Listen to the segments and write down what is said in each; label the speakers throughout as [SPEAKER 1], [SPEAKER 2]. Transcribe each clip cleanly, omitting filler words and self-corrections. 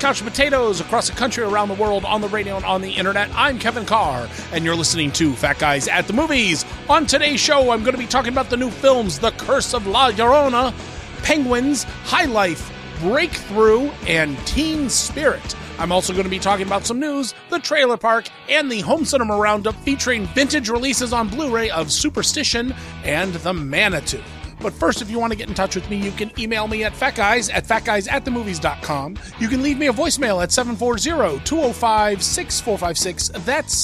[SPEAKER 1] couch potatoes across the country, around the world, on the radio and on the internet. I'm Kevin Carr, and you're listening to Fat Guys at the Movies. On today's show, I'm going to be talking about the new films, The Curse of La Llorona, Penguins, High Life, Breakthrough, and Teen Spirit. I'm also going to be talking about some news, the Trailer Park, and the Home Cinema Roundup featuring vintage releases on Blu-ray of Superstition and The Manitou. But first, if you want to get in touch with me, you can email me at fatguys@themovies.com. You can leave me a voicemail at 740-205-6456. That's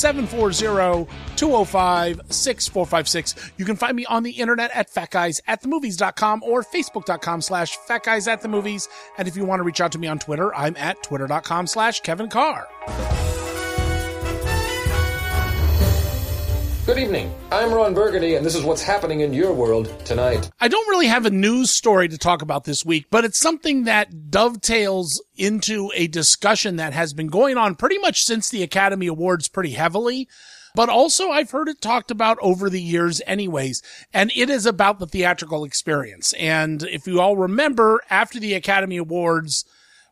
[SPEAKER 1] 740-205-6456. You can find me on the internet at fatguysatthemovies.com or facebook.com/fatguysatthemovies. And if you want to reach out to me on Twitter, I'm at twitter.com/Kevin Carr.
[SPEAKER 2] Good evening. I'm Ron Burgundy, and this is what's happening in your world tonight.
[SPEAKER 1] I don't really have a news story to talk about this week, but it's something that dovetails into a discussion that has been going on pretty much since the Academy Awards pretty heavily. But also I've heard it talked about over the years anyways, and it is about the theatrical experience. And if you all remember, after the Academy Awards,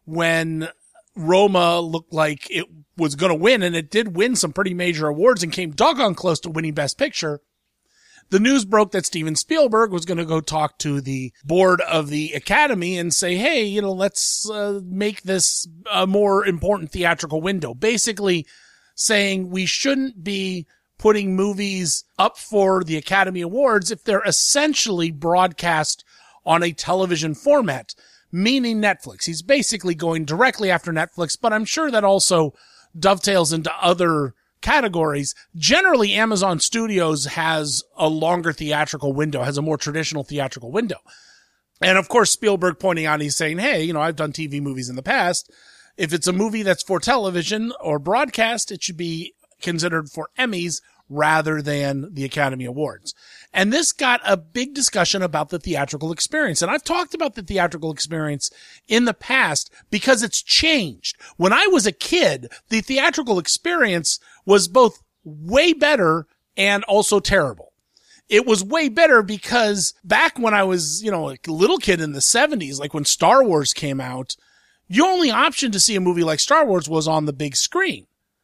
[SPEAKER 1] when Roma looked like it was going to win, and it did win some pretty major awards and came doggone close to winning Best Picture, the news broke that Steven Spielberg was going to go talk to the board of the Academy and say, hey, let's make this a more important theatrical window. Basically saying we shouldn't be putting movies up for the Academy Awards if they're essentially broadcast on a television format, meaning Netflix. He's basically going directly after Netflix, but I'm sure that also dovetails into other categories. Generally, Amazon Studios has a longer theatrical window, has a more traditional theatrical window. And of course, Spielberg pointing out, he's saying, hey, I've done TV movies in the past. If it's a movie that's for television or broadcast, it should be considered for Emmys rather than the Academy Awards. And this got a big discussion about the theatrical experience. And I've talked about the theatrical experience in the past because it's changed. When I was a kid, the theatrical experience was both way better and also terrible. It was way better because back when I was, a little kid in the 70s, like when Star Wars came out, your only option to see a movie like Star Wars was on the big screen.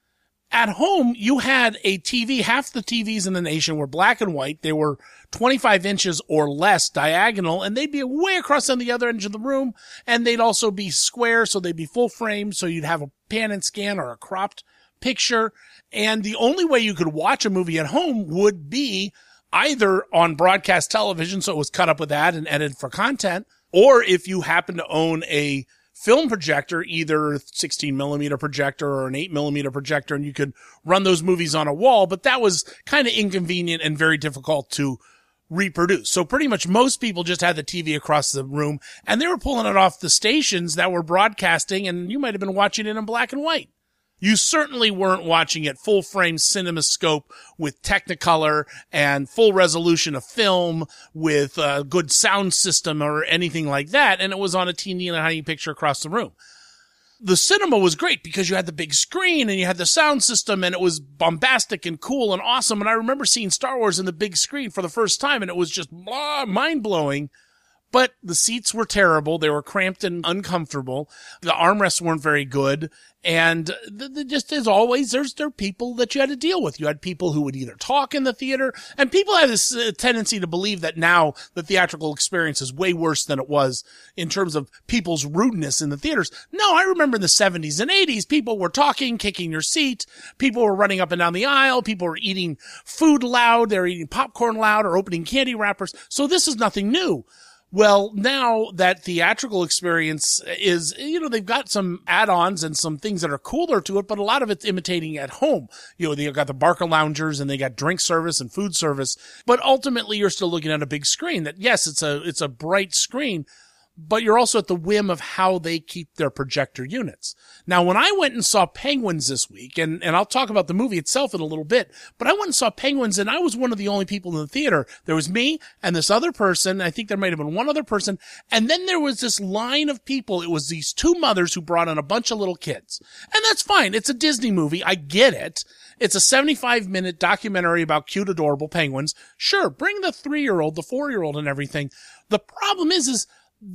[SPEAKER 1] At home, you had a TV. Half the TVs in the nation were black and white. They were 25 inches or less diagonal, and they'd be way across on the other end of the room, and they'd also be square, so they'd be full frame, so you'd have a pan and scan or a cropped picture. And the only way you could watch a movie at home would be either on broadcast television, so it was cut up with that and edited for content, or if you happen to own a film projector, either 16 millimeter projector or an 8 millimeter projector, and you could run those movies on a wall, but that was kind of inconvenient and very difficult to reproduce. So pretty much most people just had the TV across the room, and they were pulling it off the stations that were broadcasting, and you might have been watching it in black and white. You certainly weren't watching it full frame CinemaScope with Technicolor and full resolution of film with a good sound system or anything like that. And it was on a teeny tiny picture across the room. The cinema was great because you had the big screen and you had the sound system, and it was bombastic and cool and awesome. And I remember seeing Star Wars in the big screen for the first time, and it was just mind blowing. But the seats were terrible. They were cramped and uncomfortable. The armrests weren't very good. And just as always, there are people that you had to deal with. You had people who would either talk in the theater, and people have this tendency to believe that now the theatrical experience is way worse than it was in terms of people's rudeness in the theaters. No, I remember in the 70s and 80s, people were talking, kicking your seat. People were running up and down the aisle. People were eating food loud. They were eating popcorn loud or opening candy wrappers. So this is nothing new. Well, now that theatrical experience is, they've got some add-ons and some things that are cooler to it, but a lot of it's imitating at home. They've got the Barca Loungers and they got drink service and food service, but ultimately you're still looking at a big screen that, yes, it's a bright screen, but you're also at the whim of how they keep their projector units. Now, when I went and saw Penguins this week, and I'll talk about the movie itself in a little bit, but I went and saw Penguins, and I was one of the only people in the theater. There was me and this other person. I think there might have been one other person. And then there was this line of people. It was these two mothers who brought in a bunch of little kids. And that's fine. It's a Disney movie. I get it. It's a 75-minute documentary about cute, adorable penguins. Sure, bring the 3-year-old, the 4-year-old and everything. The problem is the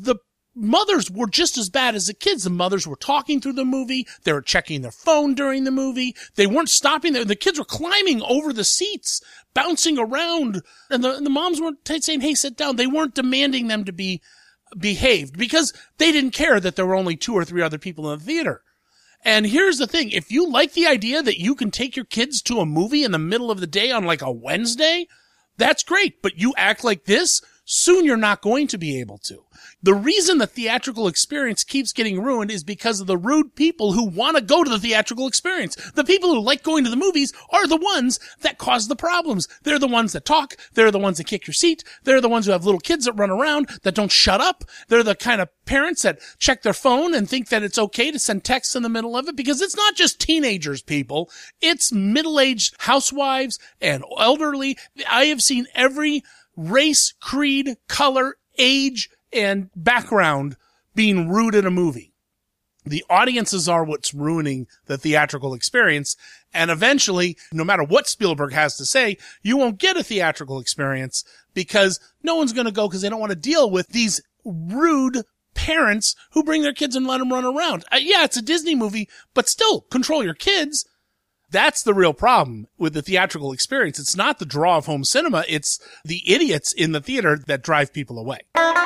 [SPEAKER 1] mothers were just as bad as the kids. The mothers were talking through the movie. They were checking their phone during the movie. They weren't stopping there. The kids were climbing over the seats, bouncing around. And the moms weren't saying, hey, sit down. They weren't demanding them to be behaved because they didn't care that there were only 2 or 3 other people in the theater. And here's the thing. If you like the idea that you can take your kids to a movie in the middle of the day on like a Wednesday, that's great. But you act like this, soon you're not going to be able to. The reason the theatrical experience keeps getting ruined is because of the rude people who want to go to the theatrical experience. The people who like going to the movies are the ones that cause the problems. They're the ones that talk. They're the ones that kick your seat. They're the ones who have little kids that run around that don't shut up. They're the kind of parents that check their phone and think that it's okay to send texts in the middle of it, because it's not just teenagers, people. It's middle-aged housewives and elderly. I have seen every race, creed, color, age, and background being rude in a movie. The audiences are what's ruining the theatrical experience. And eventually, no matter what Spielberg has to say, you won't get a theatrical experience because no one's going to go because they don't want to deal with these rude parents who bring their kids and let them run around. Yeah, it's a Disney movie, but still control your kids. That's the real problem with the theatrical experience. It's not the draw of home cinema. It's the idiots in the theater that drive people away.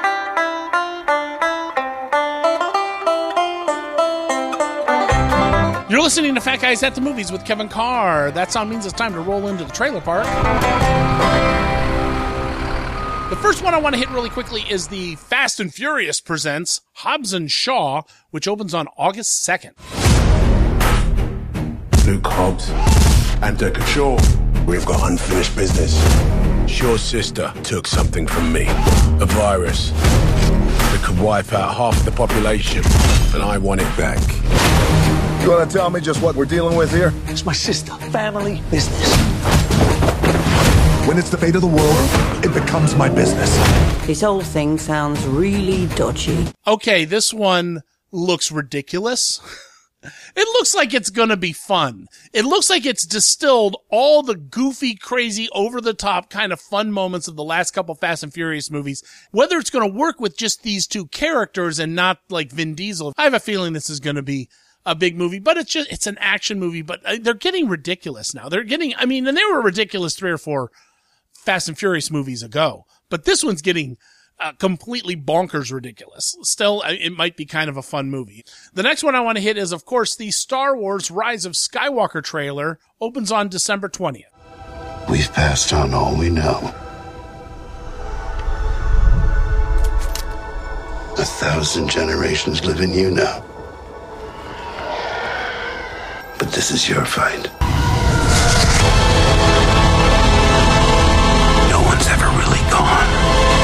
[SPEAKER 1] You're listening to Fat Guys at the Movies with Kevin Carr. That sound means it's time to roll into the trailer park. The first one I want to hit really quickly is the Fast and Furious presents Hobbs and Shaw, which opens on August 2nd.
[SPEAKER 3] Luke Hobbs and Deckard Shaw. We've got unfinished business. Shaw's sister took something from me. A virus that could wipe out half the population, and I want it back.
[SPEAKER 4] You want to tell me just what we're dealing with here?
[SPEAKER 5] It's my sister. Family business.
[SPEAKER 4] When it's the fate of the world, it becomes my business.
[SPEAKER 6] This whole thing sounds really dodgy.
[SPEAKER 1] Okay, this one looks ridiculous. It looks like it's gonna be fun. It looks like it's distilled all the goofy, crazy, over-the-top kind of fun moments of the last couple Fast and Furious movies. Whether it's gonna work with just these 2 characters and not like Vin Diesel, I have a feeling this is gonna be a big movie, but it's an action movie, but they're getting ridiculous now. And they were ridiculous 3 or 4 Fast and Furious movies ago, but this one's getting completely bonkers ridiculous. Still, it might be kind of a fun movie. The next one I want to hit is, of course, the Star Wars Rise of Skywalker trailer opens on December 20th.
[SPEAKER 7] We've passed on all we know. 1,000 generations live in you now. But this is your fight. No one's ever really gone.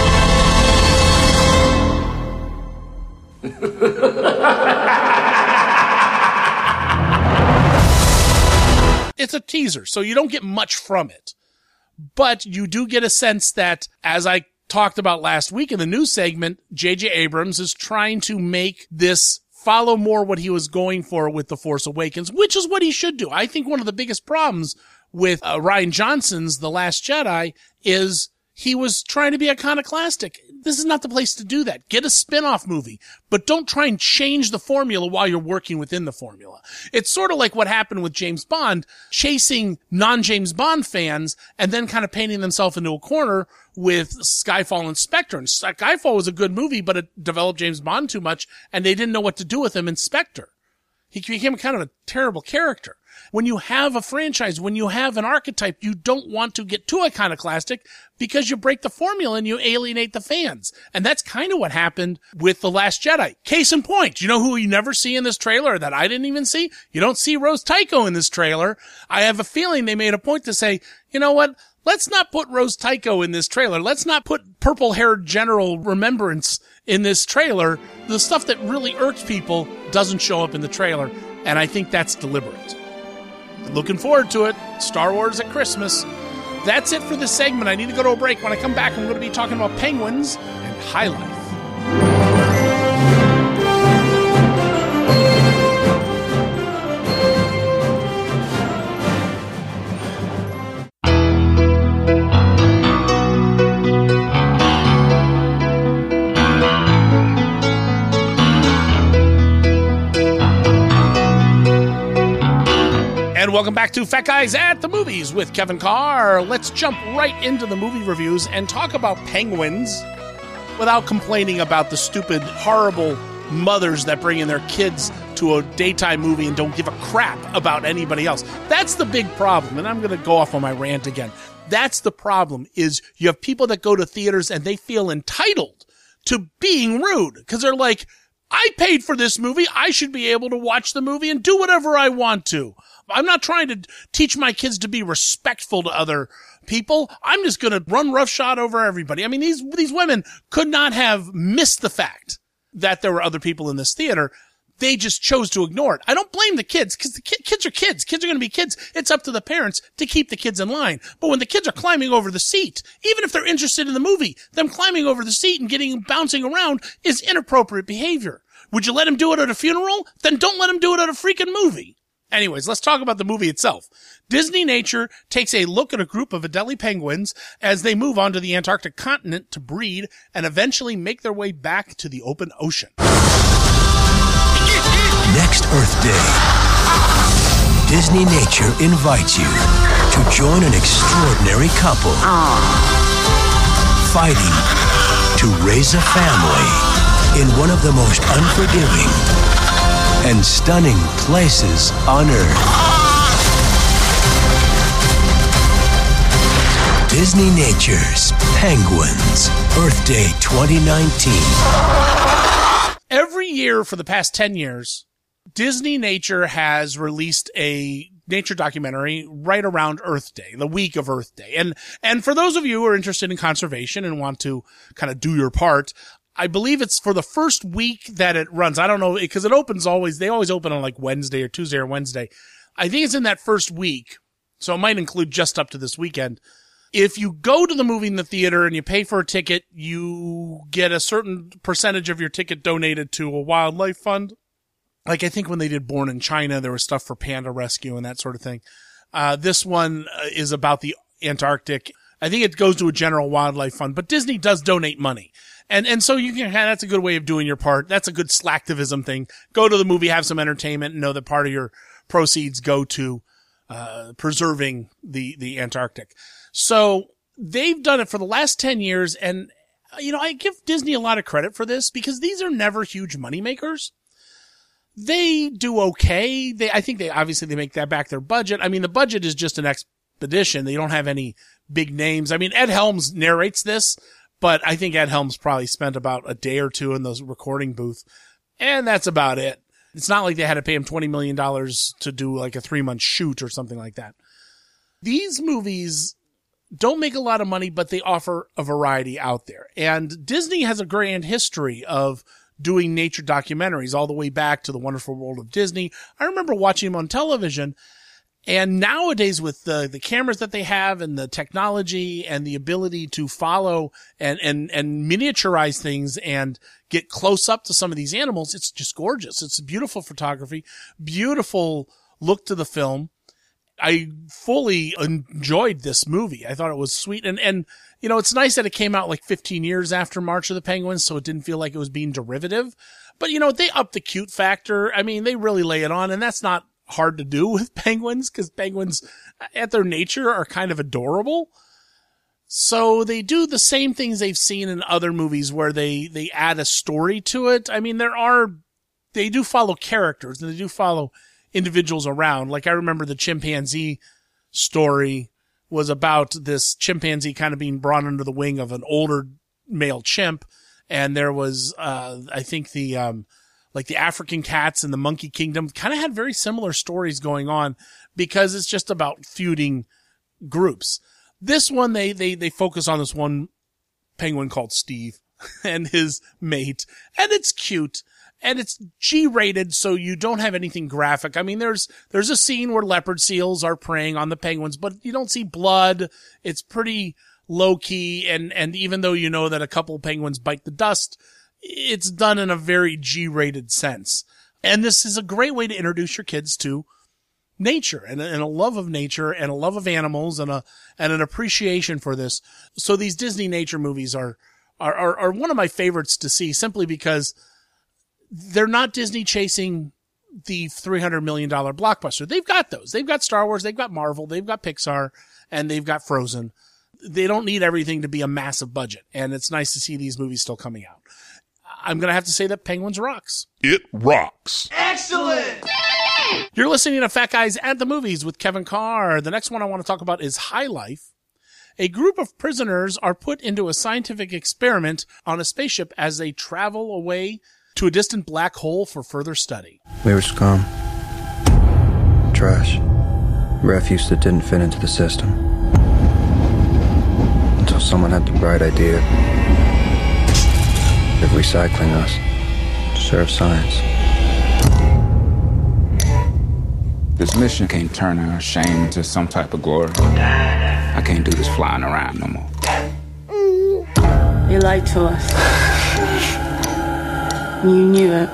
[SPEAKER 1] It's a teaser, so you don't get much from it. But you do get a sense that, as I talked about last week in the news segment, J.J. Abrams is trying to make this follow more what he was going for with The Force Awakens, which is what he should do. I think one of the biggest problems with Rian Johnson's The Last Jedi is he was trying to be iconoclastic. This is not the place to do that. Get a spin-off movie, but don't try and change the formula while you're working within the formula. It's sort of like what happened with James Bond, chasing non-James Bond fans and then kind of painting themselves into a corner with Skyfall and Spectre. And Skyfall was a good movie, but it developed James Bond too much, and they didn't know what to do with him in Spectre. He became kind of a terrible character. When you have a franchise, when you have an archetype, you don't want to get too iconoclastic because you break the formula and you alienate the fans. And that's kind of what happened with The Last Jedi. Case in point, you know who you never see in this trailer that I didn't even see? You don't see Rose Tycho in this trailer. I have a feeling they made a point to say, you know what? Let's not put Rose Tycho in this trailer. Let's not put purple-haired General Remembrance in this trailer. The stuff that really irks people doesn't show up in the trailer, and I think that's deliberate. Looking forward to it. Star Wars at Christmas. That's it for this segment. I need to go to a break. When I come back, I'm going to be talking about Penguins and High Life. Welcome back to Fat Guys at the Movies with Kevin Carr. Let's jump right into the movie reviews and talk about Penguins without complaining about the stupid, horrible mothers that bring in their kids to a daytime movie and don't give a crap about anybody else. That's the big problem, and I'm going to go off on my rant again. That's the problem, is you have people that go to theaters and they feel entitled to being rude because they're like, I paid for this movie. I should be able to watch the movie and do whatever I want to. I'm not trying to teach my kids to be respectful to other people. I'm just going to run roughshod over everybody. I mean, these women could not have missed the fact that there were other people in this theater. They just chose to ignore it. I don't blame the kids because the kids are kids. Kids are going to be kids. It's up to the parents to keep the kids in line. But when the kids are climbing over the seat, even if they're interested in the movie, them climbing over the seat and bouncing around is inappropriate behavior. Would you let them do it at a funeral? Then don't let them do it at a freaking movie. Anyways, let's talk about the movie itself. Disney Nature takes a look at a group of Adelie penguins as they move onto the Antarctic continent to breed and eventually make their way back to the open ocean.
[SPEAKER 8] Next Earth Day, Disney Nature invites you to join an extraordinary couple fighting to raise a family in one of the most unforgiving and stunning places on Earth. Disney Nature's Penguins, Earth Day 2019.
[SPEAKER 1] Every year for the past 10 years, Disney Nature has released a nature documentary right around Earth Day, the week of Earth Day. And for those of you who are interested in conservation and want to kind of do your part, I believe it's for the first week that it runs. I don't know, because they always open on like Wednesday or Tuesday or Wednesday. I think it's in that first week. So it might include just up to this weekend. If you go to the movie in the theater and you pay for a ticket, you get a certain percentage of your ticket donated to a wildlife fund. Like I think when they did Born in China, there was stuff for panda rescue and that sort of thing. This one is about the Antarctic. I think it goes to a general wildlife fund, but Disney does donate money. And so you can, that's a good way of doing your part. That's a good slacktivism thing. Go to the movie, have some entertainment, and know that part of your proceeds go to, preserving the Antarctic. So they've done it for the last 10 years. And, I give Disney a lot of credit for this because these are never huge money makers. They do okay. I think they make that back their budget. I mean, the budget is just an expedition. They don't have any big names. I mean, Ed Helms narrates this, but I think Ed Helms probably spent about a day or two in the recording booth, and that's about it. It's not like they had to pay him $20 million to do like a 3-month shoot or something like that. These movies don't make a lot of money, but they offer a variety out there. And Disney has a grand history of doing nature documentaries all the way back to The Wonderful World of Disney. I remember watching them on television. And nowadays with the cameras that they have and the technology and the ability to follow and miniaturize things and get close up to some of these animals, it's just gorgeous. It's beautiful photography, beautiful look to the film. I fully enjoyed this movie. I thought it was sweet. And it's nice that it came out like 15 years after March of the Penguins, so it didn't feel like it was being derivative. But, they upped the cute factor. I mean, they really lay it on, and that's not hard to do with penguins because penguins at their nature are kind of adorable. So they do the same things they've seen in other movies where they add a story to it. I mean, they do follow characters and they do follow individuals around. Like I remember the chimpanzee story was about this chimpanzee kind of being brought under the wing of an older male chimp. And there was, I think like the African cats in the Monkey Kingdom kind of had very similar stories going on because it's just about feuding groups. This one, they focus on this one penguin called Steve and his mate, and it's cute and it's G-rated, so you don't have anything graphic. I mean, there's a scene where leopard seals are preying on the penguins, but you don't see blood. It's pretty low key. And even though that a couple penguins bite the dust, it's done in a very G-rated sense. And this is a great way to introduce your kids to nature and a love of nature and a love of animals and an appreciation for this. So these Disney nature movies are one of my favorites to see simply because they're not Disney chasing the $300 million blockbuster. They've got those. They've got Star Wars, they've got Marvel, they've got Pixar, and they've got Frozen. They don't need everything to be a massive budget, and it's nice to see these movies still coming out. I'm going to have to say that Penguins rocks.
[SPEAKER 9] It rocks.
[SPEAKER 10] Excellent!
[SPEAKER 1] You're listening to Fat Guys at the Movies with Kevin Carr. The next one I want to talk about is High Life. A group of prisoners are put into a scientific experiment on a spaceship as they travel away to a distant black hole for further study.
[SPEAKER 11] We were scum. Trash. Refuse that didn't fit into the system. Until someone had the bright idea of recycling us to serve science.
[SPEAKER 12] This mission can't turn our shame into some type of glory. I can't do this flying around no more.
[SPEAKER 6] You lied to us. You knew it.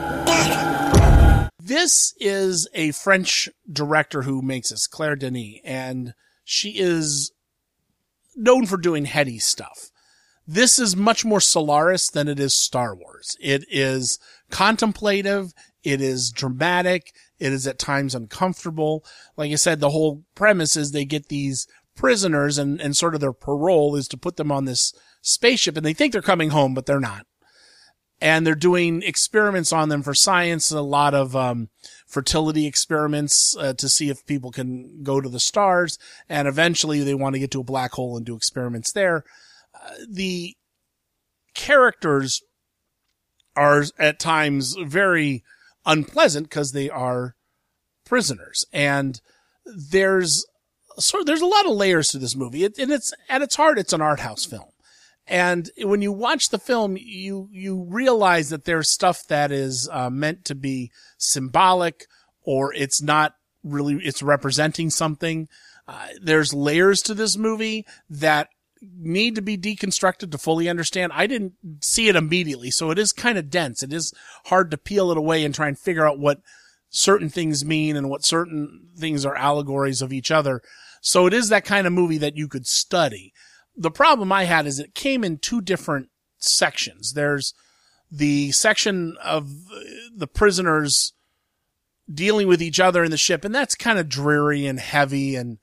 [SPEAKER 1] This is a French director who makes this, Claire Denis, and she is known for doing heady stuff. This is much more Solaris than it is Star Wars. It is contemplative. It is dramatic. It is at times uncomfortable. Like I said, the whole premise is they get these prisoners and sort of their parole is to put them on this spaceship, and they think they're coming home, but they're not. And they're doing experiments on them for science, a lot of fertility experiments to see if people can go to the stars. And eventually they want to get to a black hole and do experiments there. The characters are at times very unpleasant because they are prisoners. And there's a lot of layers to this movie. And it's at its heart, it's an art house film. And when you watch the film, you realize that there's stuff that is meant to be symbolic, or it's not really, it's representing something. There's layers to this movie that need to be deconstructed to fully understand. I didn't see it immediately, so it is kind of dense. It is hard to peel it away and try and figure out what certain things mean and what certain things are allegories of each other. So it is that kind of movie that you could study. The problem I had is it came in two different sections. There's the section of the prisoners dealing with each other in the ship, and that's kind of dreary and heavy and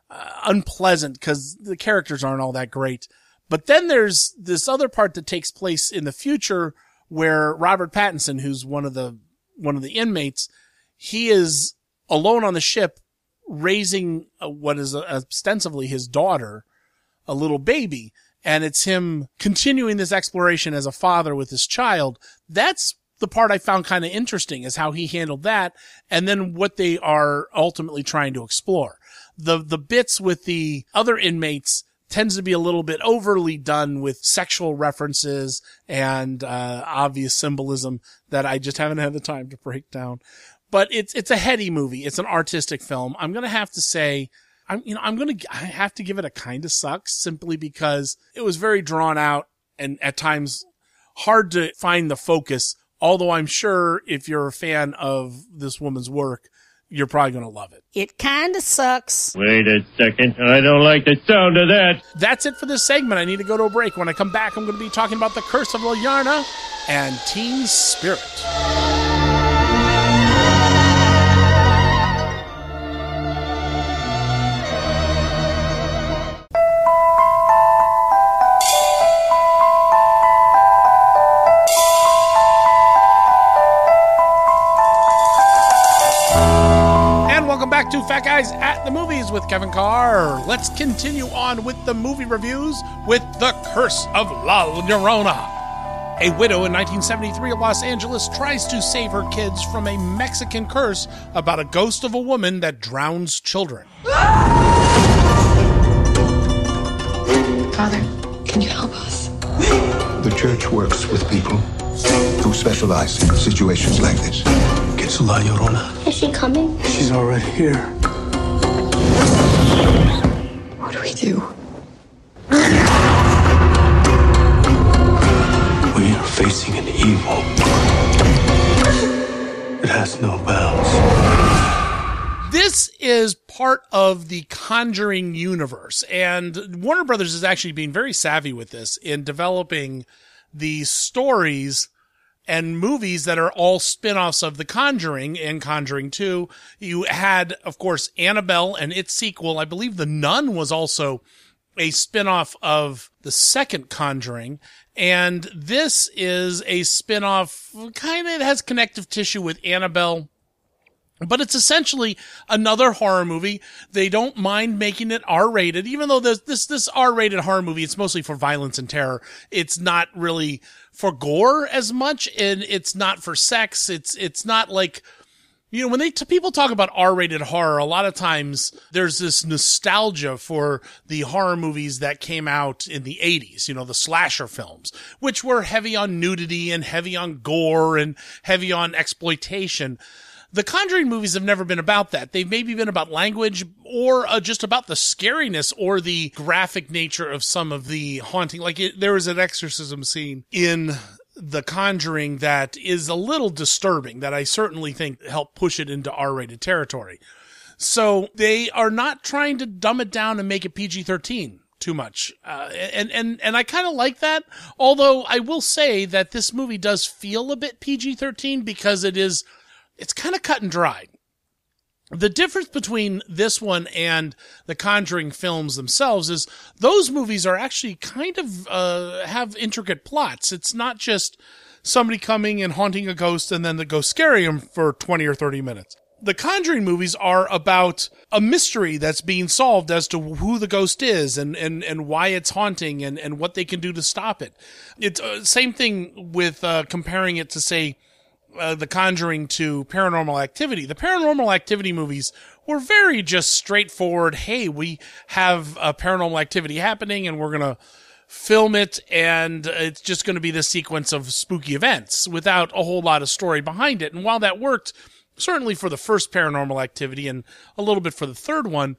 [SPEAKER 1] unpleasant because the characters aren't all that great. But then there's this other part that takes place in the future where Robert Pattinson, who's one of the inmates, he is alone on the ship raising what is ostensibly his daughter, a little baby, and it's him continuing this exploration as a father with his child. That's the part I found kind of interesting, is how he handled that, and then what they are ultimately trying to explore. The bits with the other inmates tends to be a little bit overly done with sexual references and obvious symbolism that I just haven't had the time to break down. But it's a heady movie. It's an artistic film. I'm going to have to say, I have to give it a kind of sucks, simply because it was very drawn out and at times hard to find the focus. Although I'm sure if you're a fan of this woman's work, you're probably going to love it.
[SPEAKER 10] It kind of sucks.
[SPEAKER 13] Wait a second. I don't like the sound of that.
[SPEAKER 1] That's it for this segment. I need to go to a break. When I come back, I'm going to be talking about The Curse of Liliana and Teen Spirit. Back to Fat Guys at the Movies with Kevin Carr. Let's continue on with the movie reviews with The Curse of La Llorona. A widow in 1973 of Los Angeles tries to save her kids from a Mexican curse about a ghost of a woman that drowns children.
[SPEAKER 14] Father, can you help us?
[SPEAKER 4] The church works with people who specialize in situations like this.
[SPEAKER 7] It's La Llorona.
[SPEAKER 14] Is she coming?
[SPEAKER 7] She's already here.
[SPEAKER 14] What do we do?
[SPEAKER 7] We are facing an evil. It has no bounds.
[SPEAKER 1] This is part of the Conjuring universe, and Warner Brothers is actually being very savvy with this in developing these stories and movies that are all spin-offs of The Conjuring and Conjuring 2. You had, of course, Annabelle and its sequel. I believe The Nun was also a spin-off of the second Conjuring. And this is a spin-off, kind of has connective tissue with Annabelle. But it's essentially another horror movie. They don't mind making it R-rated, even though this R-rated horror movie, it's mostly for violence and terror. It's not really for gore as much, and it's not for sex. It's not like, you know, when people talk about R-rated horror, a lot of times there's this nostalgia for the horror movies that came out in the 80s, you know, the slasher films, which were heavy on nudity and heavy on gore and heavy on exploitation. The Conjuring movies have never been about that. They've maybe been about language or just about the scariness or the graphic nature of some of the haunting. Like there was an exorcism scene in The Conjuring that is a little disturbing that I certainly think helped push it into R-rated territory. So they are not trying to dumb it down and make it PG-13 too much. And I kind of like that. Although I will say that this movie does feel a bit PG-13 because it's kind of cut and dried. The difference between this one and the Conjuring films themselves is those movies are actually kind of have intricate plots. It's not just somebody coming and haunting a ghost and then the ghost scaring them for 20 or 30 minutes. The Conjuring movies are about a mystery that's being solved as to who the ghost is and why it's haunting and what they can do to stop it. It's same thing with comparing it to, say, The Conjuring to Paranormal Activity. The Paranormal Activity movies were very just straightforward. Hey, we have a paranormal activity happening and we're going to film it and it's just going to be this sequence of spooky events without a whole lot of story behind it. And while that worked, certainly for the first Paranormal Activity and a little bit for the third one,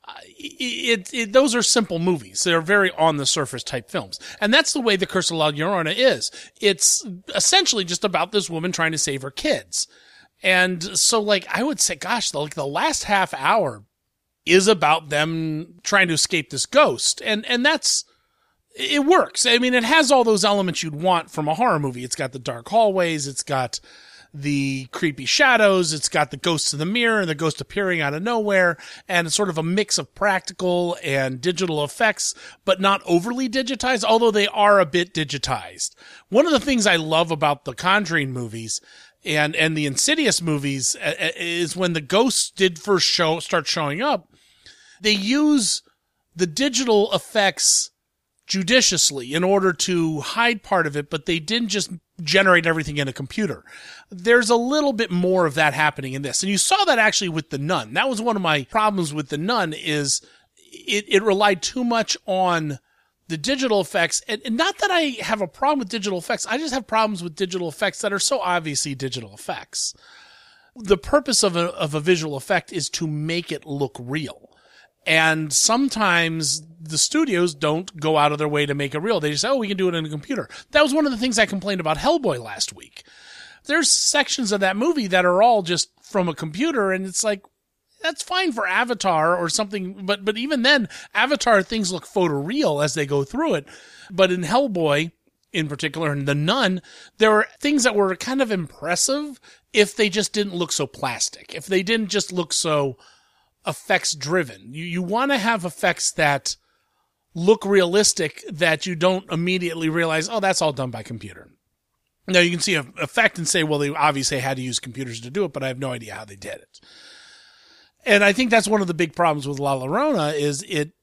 [SPEAKER 1] those are simple movies. They're very on the surface type films. And that's the way The Curse of La Llorona is. It's essentially just about this woman trying to save her kids. And so, like, I would say, gosh, the last half hour is about them trying to escape this ghost. And it works. I mean, it has all those elements you'd want from a horror movie. It's got the dark hallways. It's got the creepy shadows, it's got the ghosts in the mirror and the ghost appearing out of nowhere, and it's sort of a mix of practical and digital effects, but not overly digitized, although they are a bit digitized. One of the things I love about the Conjuring movies and the Insidious movies is when the ghosts did first start showing up, they use the digital effects judiciously in order to hide part of it, but they didn't just generate everything in a computer. There's a little bit more of that happening in this. And you saw that actually with The Nun. That was one of my problems with The Nun is it relied too much on the digital effects. And not that I have a problem with digital effects. I just have problems with digital effects that are so obviously digital effects. The purpose of a visual effect is to make it look real. And sometimes the studios don't go out of their way to make it real. They just say, we can do it in a computer. That was one of the things I complained about Hellboy last week. There's sections of that movie that are all just from a computer, and it's like, that's fine for Avatar or something, but even then, Avatar things look photoreal as they go through it. But in Hellboy, in particular, and The Nun, there were things that were kind of impressive if they just didn't look so plastic, if they didn't just look so effects driven. You want to have effects that look realistic, that you don't immediately realize, that's all done by computer. Now you can see an effect and say, well, they obviously had to use computers to do it, but I have no idea how they did it. And I think that's one of the big problems with La Llorona is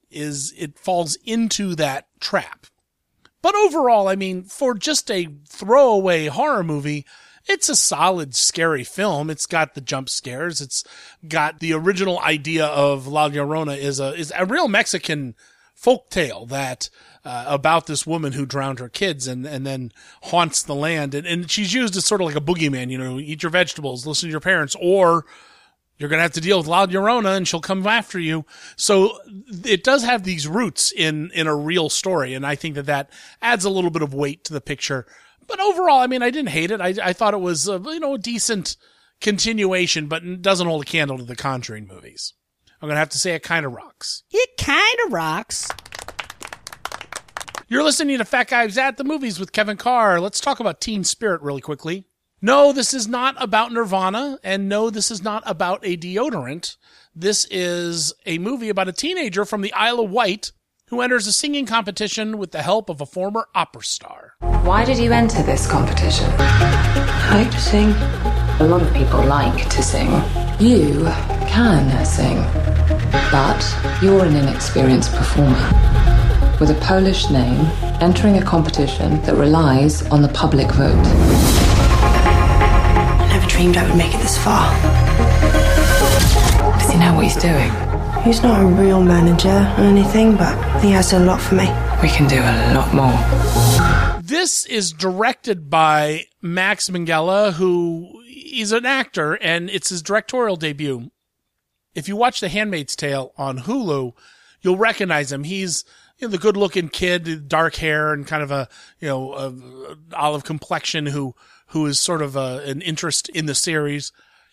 [SPEAKER 1] it falls into that trap. But overall, I mean, for just a throwaway horror movie, it's a solid, scary film. It's got the jump scares. It's got the original idea of La Llorona is a real Mexican folktale that about this woman who drowned her kids and then haunts the land. And she's used as sort of like a boogeyman, eat your vegetables, listen to your parents, or you're going to have to deal with La Llorona and she'll come after you. So it does have these roots in a real story. And I think that adds a little bit of weight to the picture. But overall, I mean, I didn't hate it. I thought it was, a decent continuation, but it doesn't hold a candle to the Conjuring movies. I'm going to have to say it kind of rocks.
[SPEAKER 10] It kind of rocks.
[SPEAKER 1] You're listening to Fat Guys at the Movies with Kevin Carr. Let's talk about Teen Spirit really quickly. No, this is not about Nirvana, and no, this is not about a deodorant. This is a movie about a teenager from the Isle of Wight who enters a singing competition with the help of a former opera star.
[SPEAKER 9] Why did you enter this competition?
[SPEAKER 14] I like to sing.
[SPEAKER 9] A lot of people like to sing. You can sing, but you're an inexperienced performer. With a Polish name, entering a competition that relies on the public vote.
[SPEAKER 14] I never dreamed I would make it this far.
[SPEAKER 9] Does he know what he's doing?
[SPEAKER 14] He's not a real manager or anything, but he has a lot for me.
[SPEAKER 9] We can do a lot more.
[SPEAKER 1] This is directed by Max Minghella, who is an actor, and it's his directorial debut. If you watch The Handmaid's Tale on Hulu, you'll recognize him. He's the good-looking kid, dark hair, and kind of a olive complexion who is sort of an interest in the series.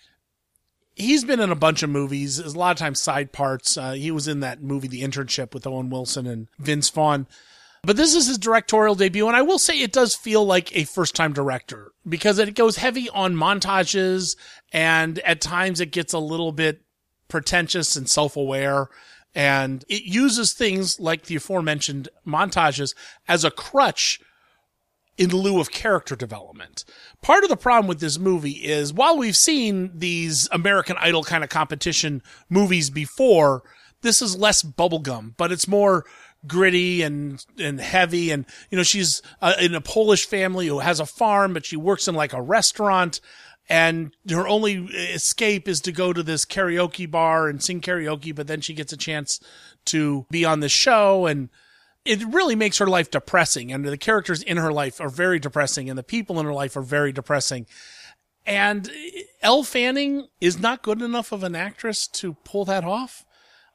[SPEAKER 1] He's been in a bunch of movies, a lot of times side parts. He was in that movie, The Internship, with Owen Wilson and Vince Vaughn. But this is his directorial debut, and I will say it does feel like a first-time director because it goes heavy on montages, and at times it gets a little bit pretentious and self-aware. And it uses things like the aforementioned montages as a crutch in lieu of character development. Part of the problem with this movie is while we've seen these American Idol kind of competition movies before, this is less bubblegum, but it's more gritty and heavy. And, she's in a Polish family who has a farm, but she works in like a restaurant. And her only escape is to go to this karaoke bar and sing karaoke, but then she gets a chance to be on the show, and it really makes her life depressing. And the characters in her life are very depressing, and the people in her life are very depressing. And Elle Fanning is not good enough of an actress to pull that off.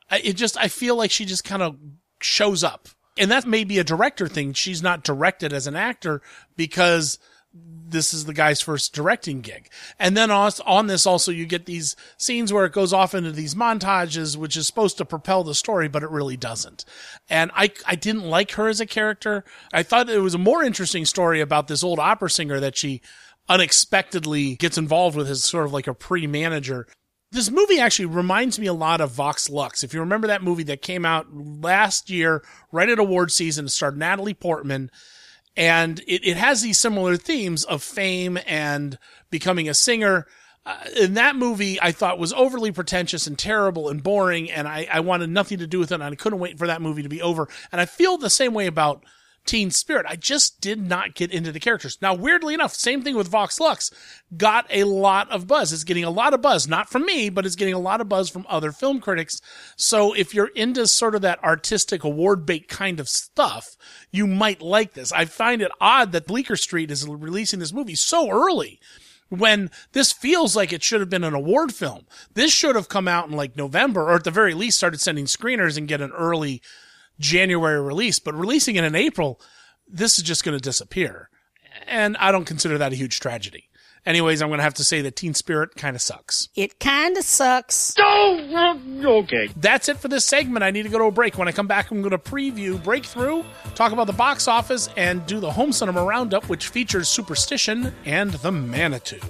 [SPEAKER 1] I feel like she just kind of shows up. And that may be a director thing. She's not directed as an actor because this is the guy's first directing gig. And then on this also, you get these scenes where it goes off into these montages, which is supposed to propel the story, but it really doesn't. And I didn't like her as a character. I thought it was a more interesting story about this old opera singer that she unexpectedly gets involved with as sort of like a pre-manager. This movie actually reminds me a lot of Vox Lux. If you remember that movie that came out last year, right at award season, it starred Natalie Portman. And it has these similar themes of fame and becoming a singer. In that movie, I thought was overly pretentious and terrible and boring, and I wanted nothing to do with it, and I couldn't wait for that movie to be over. And I feel the same way about Teen Spirit. I just did not get into the characters. Now, weirdly enough, same thing with Vox Lux. Got a lot of buzz. It's getting a lot of buzz, not from me, but it's getting a lot of buzz from other film critics. So if you're into sort of that artistic award bait kind of stuff, you might like this. I find it odd that Bleecker Street is releasing this movie so early when this feels like it should have been an award film. This should have come out in like November, or at the very least started sending screeners and get an early January release, but releasing it in April, this is just going to disappear. And I don't consider that a huge tragedy. Anyways, I'm going to have to say that Teen Spirit kind of sucks.
[SPEAKER 10] It kind of sucks.
[SPEAKER 13] Oh, okay.
[SPEAKER 1] That's it for this segment. I need to go to a break. When I come back, I'm going to preview Breakthrough, talk about the box office, and do the home cinema roundup, which features Superstition and The Manitou.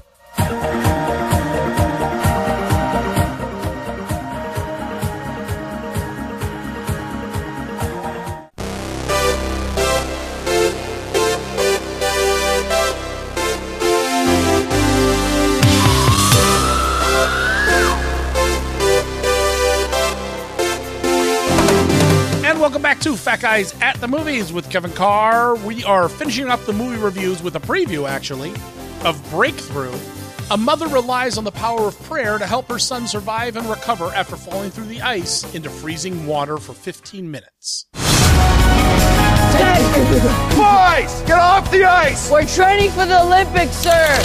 [SPEAKER 1] Welcome back to Fat Guys at the Movies with Kevin Carr. We are finishing up the movie reviews with a preview, actually, of Breakthrough. A mother relies on the power of prayer to help her son survive and recover after falling through the ice into freezing water for 15 minutes.
[SPEAKER 10] Boys,
[SPEAKER 15] get off the ice!
[SPEAKER 10] We're training for the Olympics, sir!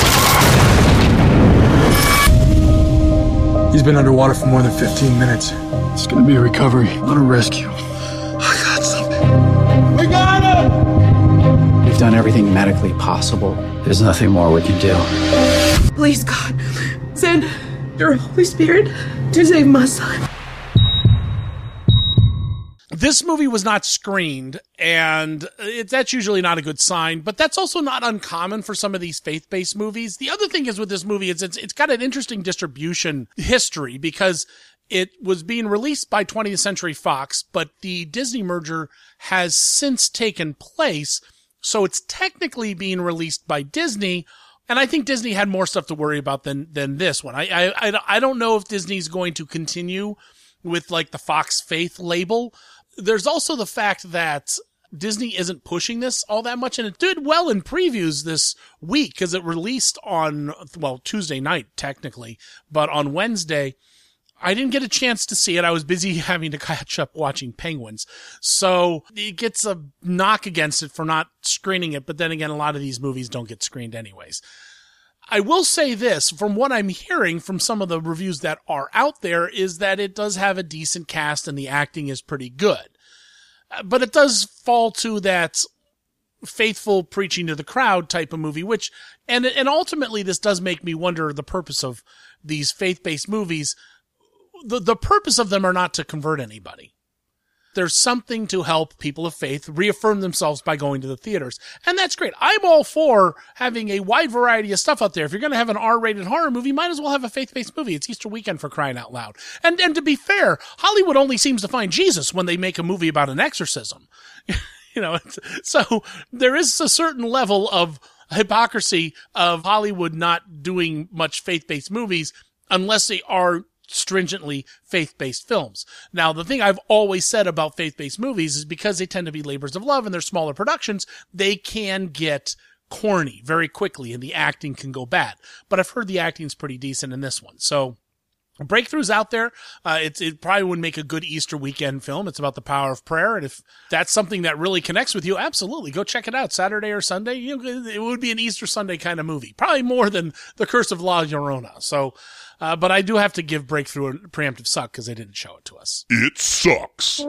[SPEAKER 15] He's been underwater for more than 15 minutes. It's gonna be a recovery, not a rescue. I got something. We got him!
[SPEAKER 11] We've done everything medically possible. There's nothing more we can do.
[SPEAKER 16] Please, God, send your Holy Spirit to save my son.
[SPEAKER 1] This movie was not screened, and that's usually not a good sign, but that's also not uncommon for some of these faith-based movies. The other thing is with this movie is it's got an interesting distribution history because it was being released by 20th Century Fox, but the Disney merger has since taken place, so it's technically being released by Disney, and I think Disney had more stuff to worry about than this one. I don't know if Disney's going to continue with like the Fox Faith label. There's also the fact that Disney isn't pushing this all that much, and it did well in previews this week because it released on, Tuesday night technically, but on Wednesday, I didn't get a chance to see it. I was busy having to catch up watching Penguins. So it gets a knock against it for not screening it, but then again, a lot of these movies don't get screened anyways. I will say this, from what I'm hearing from some of the reviews that are out there, is that it does have a decent cast and the acting is pretty good. But it does fall to that faithful preaching to the crowd type of movie, which, and ultimately this does make me wonder the purpose of these faith-based movies. The purpose of them are not to convert anybody. There's something to help people of faith reaffirm themselves by going to the theaters. And that's great. I'm all for having a wide variety of stuff out there. If you're going to have an R-rated horror movie, might as well have a faith-based movie. It's Easter weekend, for crying out loud. And to be fair, Hollywood only seems to find Jesus when they make a movie about an exorcism. So there is a certain level of hypocrisy of Hollywood not doing much faith-based movies unless they are stringently faith-based films. Now, the thing I've always said about faith-based movies is because they tend to be labors of love and they're smaller productions, they can get corny very quickly and the acting can go bad. But I've heard the acting's pretty decent in this one. So Breakthrough's out there. It probably would make a good Easter weekend film. It's about the power of prayer. And if that's something that really connects with you, absolutely go check it out Saturday or Sunday. It would be an Easter Sunday kind of movie, probably more than The Curse of La Llorona. So, but I do have to give Breakthrough a preemptive suck because they didn't show it to us.
[SPEAKER 17] It sucks.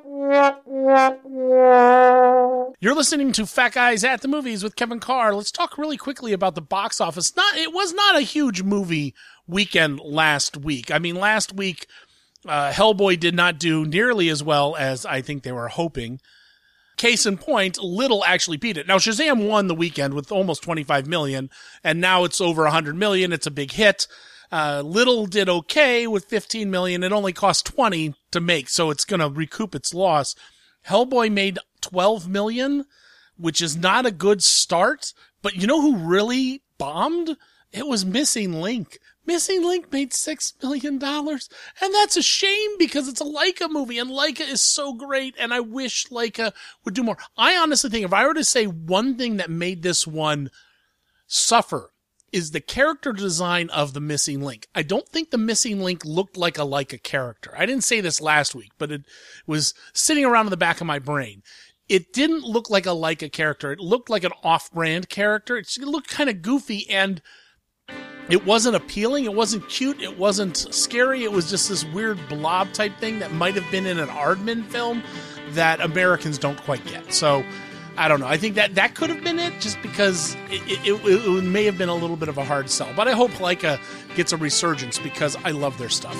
[SPEAKER 1] You're listening to Fat Guys at the Movies with Kevin Carr. Let's talk really quickly about the box office. It was not a huge movie weekend last week. I mean, last week, Hellboy did not do nearly as well as I think they were hoping. Case in point, Little actually beat it. Now, Shazam won the weekend with almost 25 million, and now it's over 100 million. It's a big hit. Little did okay with 15 million. It only cost 20 to make, so it's going to recoup its loss. Hellboy made 12 million, which is not a good start, but you know who really bombed? It was Missing Link. Missing Link made $6 million, and that's a shame because it's a Laika movie, and Laika is so great, and I wish Laika would do more. I honestly think if I were to say one thing that made this one suffer is the character design of the Missing Link. I don't think the Missing Link looked like a Laika character. I didn't say this last week, but it was sitting around in the back of my brain. It didn't look like a Laika character. It looked like an off-brand character. It looked kind of goofy, and it wasn't appealing. It wasn't cute. It wasn't scary. It was just this weird blob type thing that might have been in an Aardman film that Americans don't quite get. So, I don't know. I think that could have been it just because it may have been a little bit of a hard sell. But I hope Laika gets a resurgence because I love their stuff.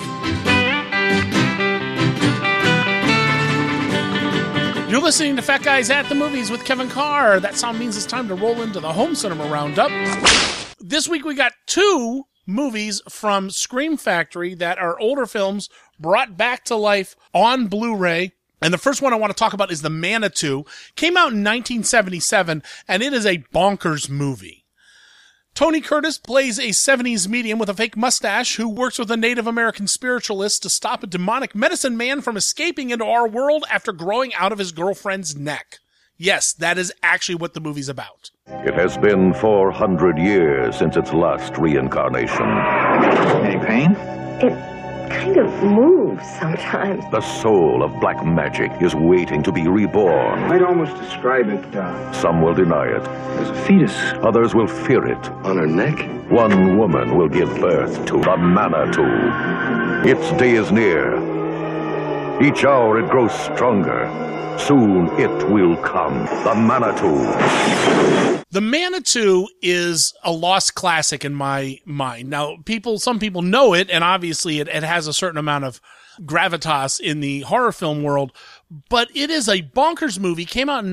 [SPEAKER 1] You're listening to Fat Guys at the Movies with Kevin Carr. That sound means it's time to roll into the Home Cinema Roundup. This week we got 2 movies from Scream Factory that are older films brought back to life on Blu-ray. And the first one I want to talk about is The Manitou. Came out in 1977, and it is a bonkers movie. Tony Curtis plays a 70s medium with a fake mustache who works with a Native American spiritualist to stop a demonic medicine man from escaping into our world after growing out of his girlfriend's neck. Yes, that is actually what the movie's about.
[SPEAKER 18] It has been 400 years since its last reincarnation.
[SPEAKER 19] Any pain?
[SPEAKER 20] It kind of moves sometimes.
[SPEAKER 18] The soul of black magic is waiting to be reborn.
[SPEAKER 19] I'd almost describe it,
[SPEAKER 18] some will deny it.
[SPEAKER 19] As a fetus.
[SPEAKER 18] Others will fear it.
[SPEAKER 19] On her neck?
[SPEAKER 18] One woman will give birth to the Manitou. Its day is near. Each hour it grows stronger. Soon it will come. The Manitou.
[SPEAKER 1] The Manitou is a lost classic in my mind. Now, some people know it, and obviously it has a certain amount of gravitas in the horror film world, but it is a bonkers movie. Came out in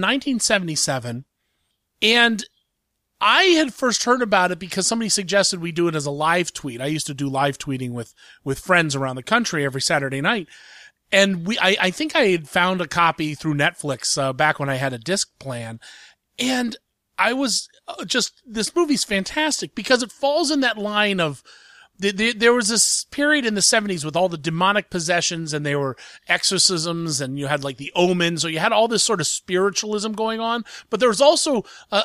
[SPEAKER 1] 1977, and I had first heard about it because somebody suggested we do it as a live tweet. I used to do live tweeting with friends around the country every Saturday night. And I think I had found a copy through Netflix back when I had a disc plan. And I was this movie's fantastic because it falls in that line of, there was this period in the 70s with all the demonic possessions, and there were exorcisms, and you had like the Omen, so you had all this sort of spiritualism going on, but there was also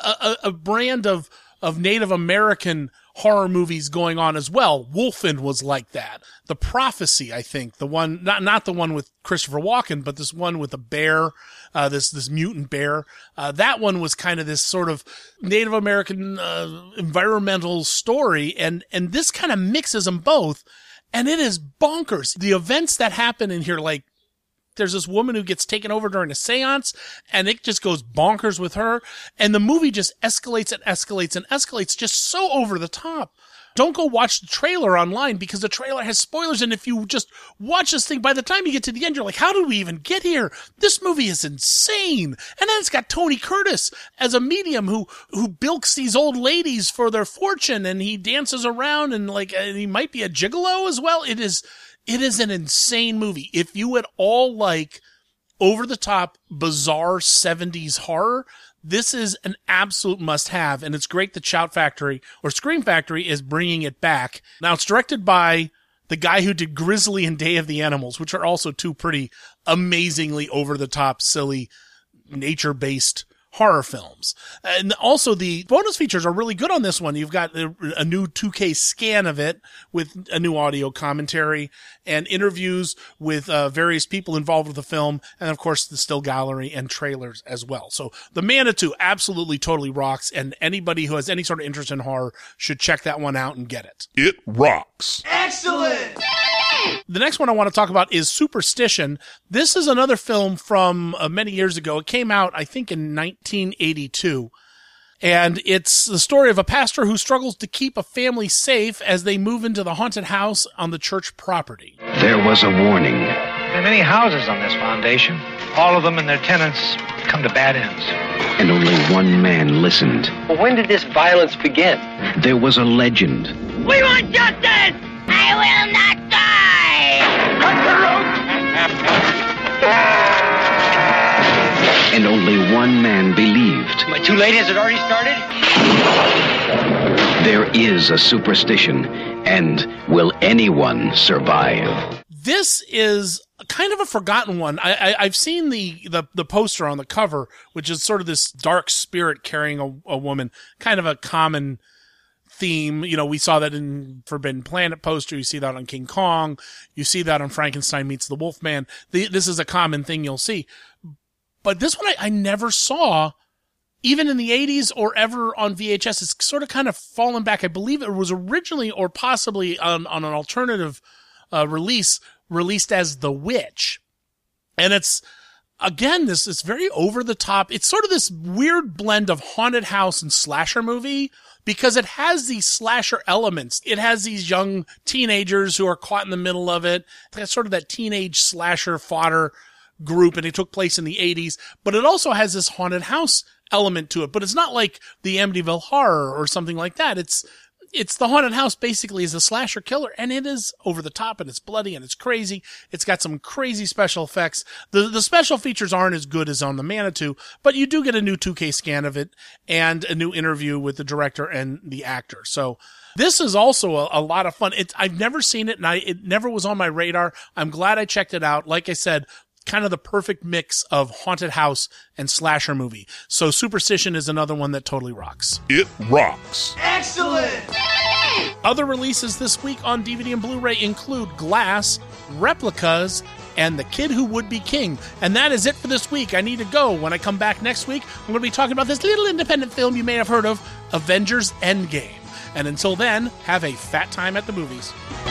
[SPEAKER 1] a brand of Native American horror movies going on as well. Wolfen was like that. The Prophecy, I think, the one, not the one with Christopher Walken, but this one with a bear, this mutant bear. That one was kind of this sort of Native American, environmental story. And this kind of mixes them both. And it is bonkers. The events that happen in here, like, there's this woman who gets taken over during a seance, and it just goes bonkers with her. And the movie just escalates and escalates and escalates, just so over the top. Don't go watch the trailer online because the trailer has spoilers. And if you just watch this thing, by the time you get to the end, you're like, how did we even get here? This movie is insane. And then it's got Tony Curtis as a medium who bilks these old ladies for their fortune, and he dances around, and he might be a gigolo as well. It is an insane movie. If you at all like over-the-top, bizarre 70s horror, this is an absolute must-have, and it's great that Shout Factory, or Scream Factory, is bringing it back. Now, it's directed by the guy who did Grizzly and Day of the Animals, which are also two pretty amazingly over-the-top, silly, nature-based horror films. And also the bonus features are really good on this one. You've got a new 2K scan of it with a new audio commentary and interviews with various people involved with the film, and of course the still gallery and trailers as well. So The Manitou absolutely totally rocks, and anybody who has any sort of interest in horror should check that one out and get it.
[SPEAKER 17] It rocks.
[SPEAKER 1] Excellent! The next one I want to talk about is Superstition. This is another film from many years ago. It came out, I think, in 1982. And it's the story of a pastor who struggles to keep a family safe as they move into the haunted house on the church property.
[SPEAKER 21] There was a warning.
[SPEAKER 22] There are many houses on this foundation. All of them and their tenants come to bad ends.
[SPEAKER 21] And only one man listened.
[SPEAKER 23] Well, when did this violence begin?
[SPEAKER 21] There was a legend.
[SPEAKER 24] We want justice! I will not die!
[SPEAKER 23] Cut the rope!
[SPEAKER 21] And only one man believed.
[SPEAKER 23] Am I too late? Has it already started?
[SPEAKER 21] There is a superstition, and will anyone survive?
[SPEAKER 1] This is kind of a forgotten one. I've seen the poster on the cover, which is sort of this dark spirit carrying a woman, kind of a common theme. You know, we saw that in Forbidden Planet poster. You see that on King Kong. You see that on Frankenstein Meets the Wolfman. This is a common thing you'll see. But this one I never saw, even in the 80s or ever on VHS. It's sort of kind of fallen back. I believe it was originally or possibly on an alternative released as The Witch. And it's, again, it's very over the top. It's sort of this weird blend of haunted house and slasher movie, because it has these slasher elements. It has these young teenagers who are caught in the middle of it. It's sort of that teenage slasher fodder group, and it took place in the 80s. But it also has this haunted house element to it. But it's not like the Amityville Horror or something like that. It's the haunted house basically is a slasher killer, and it is over the top, and it's bloody, and it's crazy. It's got some crazy special effects. The special features aren't as good as on The Manitou, but you do get a new 2K scan of it and a new interview with the director and the actor. So this is also a lot of fun. I've never seen it, and it never was on my radar. I'm glad I checked it out. Like I said, kind of the perfect mix of haunted house and slasher movie. So Superstition is another one that totally rocks.
[SPEAKER 17] It rocks.
[SPEAKER 1] Excellent! Other releases this week on DVD and Blu-ray include Glass, Replicas, and The Kid Who Would Be King. And that is it for this week. I need to go. When I come back next week, I'm going to be talking about this little independent film you may have heard of, Avengers Endgame. And until then, have a fat time at the movies.